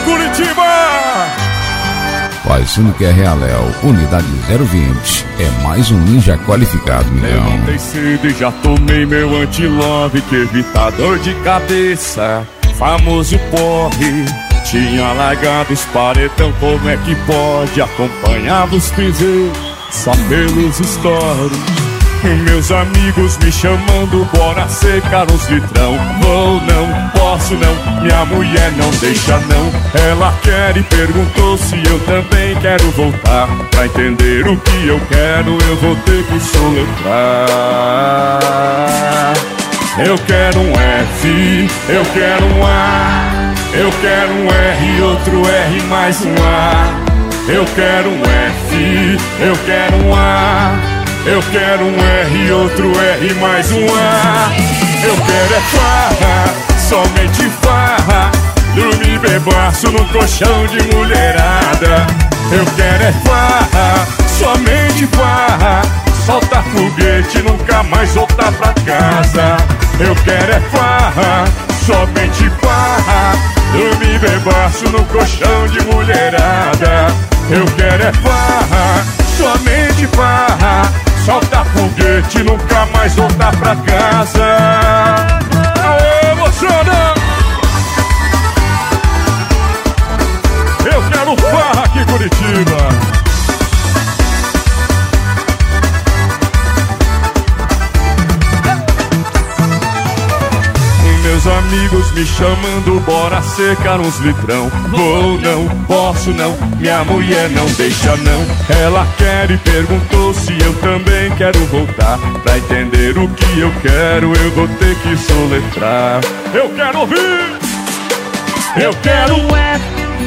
Curitiba! Faz Uniquer Realel, unidade 020. É mais um ninja qualificado, milhão. Levantei cedo e já tomei meu anti-love, que evita dor de cabeça. Famoso porre, tinha largado os paredão. Como é que pode? Acompanhava os piseiros só pelos stories. Meus amigos me chamando, bora secar uns litrão. Vou não, posso não, minha mulher não deixa não. Ela quer e perguntou se eu também quero voltar. Pra entender o que eu quero, eu vou ter que soletrar. Eu quero um F, eu quero um A, eu quero um R, outro R mais um A. Eu quero um F, eu quero um A, eu quero um R, outro R mais um A. Eu quero é farra, somente farra, dormir bebaço no colchão de mulherada. Eu quero é farra, somente farra, solta foguete, nunca mais voltar pra casa. Eu quero é farra, somente farra, dormir bebaço no colchão de mulherada. Eu quero é farra, somente farra, solta foguete, nunca mais voltar pra casa. Aê, moçada! Eu quero farra aqui em Curitiba. Meus amigos me chamando, bora secar uns litrão. Vou não, posso não, minha mulher não deixa não. Ela quer e perguntou se eu também quero voltar. Pra entender o que eu quero, eu vou ter que soletrar. Eu quero ouvir! Eu quero um F.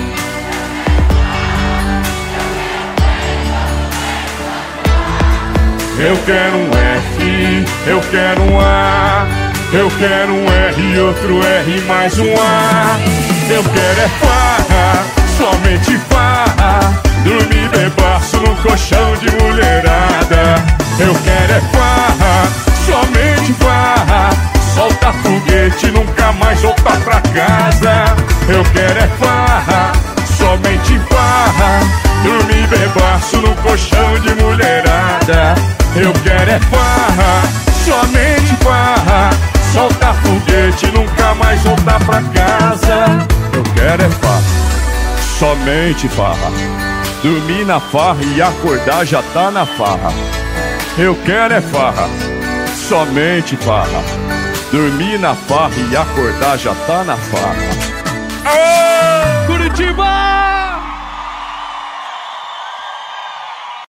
Eu quero um F, eu quero um A, eu quero um R, outro R mais um A. Eu quero é farra, somente farra, dormir bebaço no colchão de mulherada. Eu quero é farra, somente farra, solta foguete, nunca mais voltar pra casa. Eu quero é farra, somente farra, dormir bebaço no colchão de mulherada. Eu quero é farra, somente farra, solta foguete, nunca mais voltar pra casa. Eu quero é farra, somente farra, dormir na farra e acordar já tá na farra. Eu quero é farra, somente farra, dormir na farra e acordar já tá na farra.